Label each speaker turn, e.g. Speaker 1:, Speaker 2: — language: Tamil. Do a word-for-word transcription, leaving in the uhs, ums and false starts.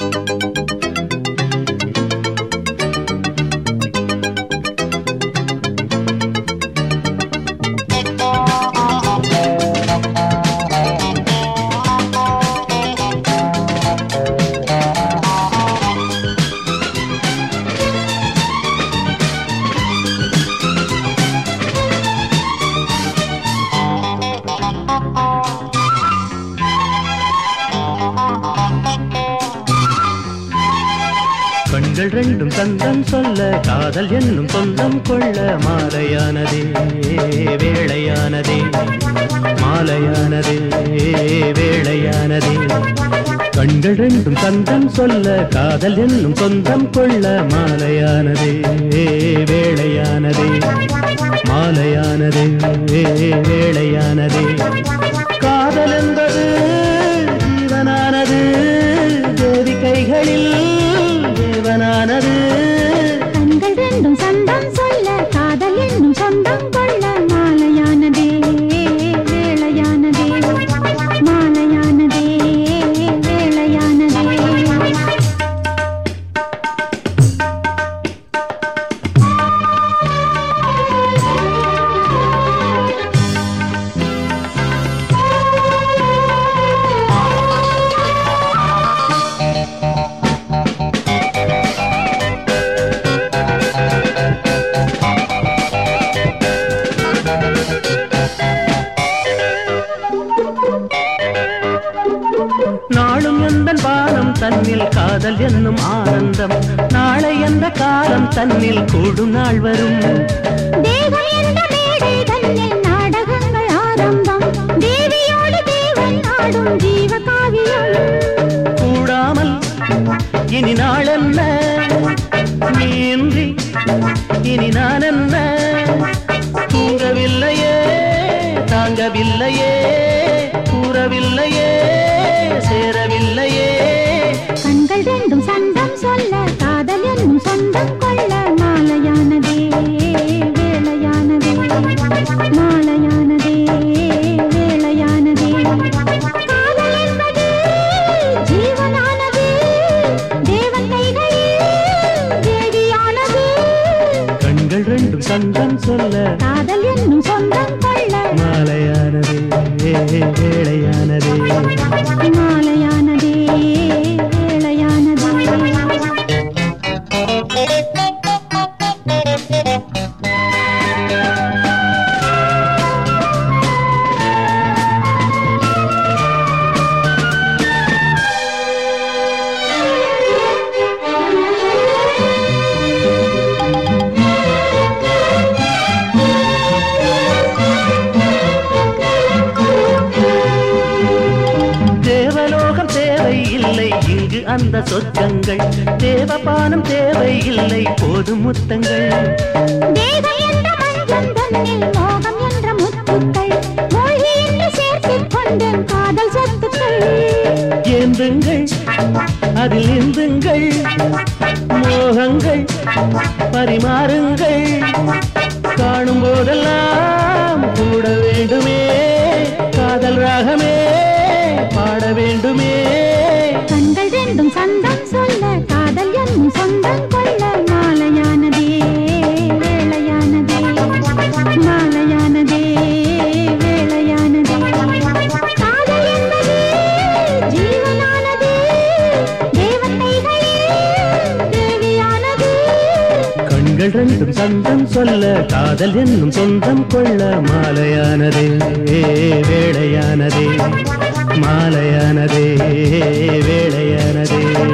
Speaker 1: கண்கள் ரெண்டும் தந்தம் சொல்ல காதல் என்னும் சொந்தம் கொள்ள மாலையானதே வேளையானதே மாலையானதே வேளையானதே கண்கள் ரெண்டும் தந்தம் சொல்ல காதல் என்னும் சொந்தம் கொள்ள மாலையானதே வேளையானதே மாலையானதே வேளையானதே காதல் என்பது ஜீவனானது தேவி கைகளில் தேவனானது
Speaker 2: கண்கள் ரெண்டும் சொந்தம் சொல்ல காதல் என்னும் சொந்தம் கொள்ள மாலையானதே வேளையானதே மாலையானதே வேளையானதே
Speaker 1: நாளும் எந்த பானம் தன்னில் காதல் என்னும் ஆனந்தம் நாளை எந்த காலம் தன்னில் கூடும் நாள் வரும்
Speaker 2: தேவன் என்ற மேடை தன்னில் நாடகங்கள் ஆரம்பம் தேவியோடு தேவன் ஆடும் ஜீவ காவியம்
Speaker 1: கூடாமல் இனி நாள் என்ன நீன்றி இனி நான் என்ன தூங்கவில்லையே தாங்கவில்லையே கூறவில்லையே சேரவில்லையே
Speaker 2: கண்கள் ரெண்டும் சொந்தம் சொல்ல காதல் என்னும் சொந்தம் கொள்ள மாலையானதே வேளையானதே மாலையானதே வேளையானதே காதல் என்பது ஜீவனானது தேவன் கைகளில் தேவியானது
Speaker 1: கண்கள் ரெண்டும் சொந்தம் சொல்ல
Speaker 2: காதல் என்னும் சொந்தம் கொள்ள
Speaker 1: மாலையானதே வேளையானதே
Speaker 2: மாலையானதே வேளையானதே
Speaker 1: இல்லை இங்கு அந்த சொர்க்கங்கள் தேவபானம் தேவையில்லை போதும் முத்தங்கள்
Speaker 2: தேவ என்ற மஞ்சள் தன்னில் மோகம் என்ற முத்துக்கள் மொழி என்று சேர்த்துக் கொண்டேன் காதல் சொத்துக்கள்
Speaker 1: ஏந்துங்கள் அதில் இந்துங்கள் மோகங்கள் பரிமாறுங்கள் காணும் போதெல்லாம் கூட வேண்டுமே காதல் ராகமே பாட வேண்டுமே
Speaker 2: கண்கள் ரெண்டும் சொந்தம் சொல்ல காதல் என்னும் சொந்தம் கொள்ள மாலையானதே வேளையானதே மாலையானதே வேளையானதே காதல் என்பது ஜீவனானது தேவன் கைகளில் தேவியானது
Speaker 1: கண்கள் ரெண்டும் சொந்தம் சொல்ல காதல் என்னும் சொந்தம் கொள்ள மாலையானதே வேளையானதே மாலையானதே வேளையானதே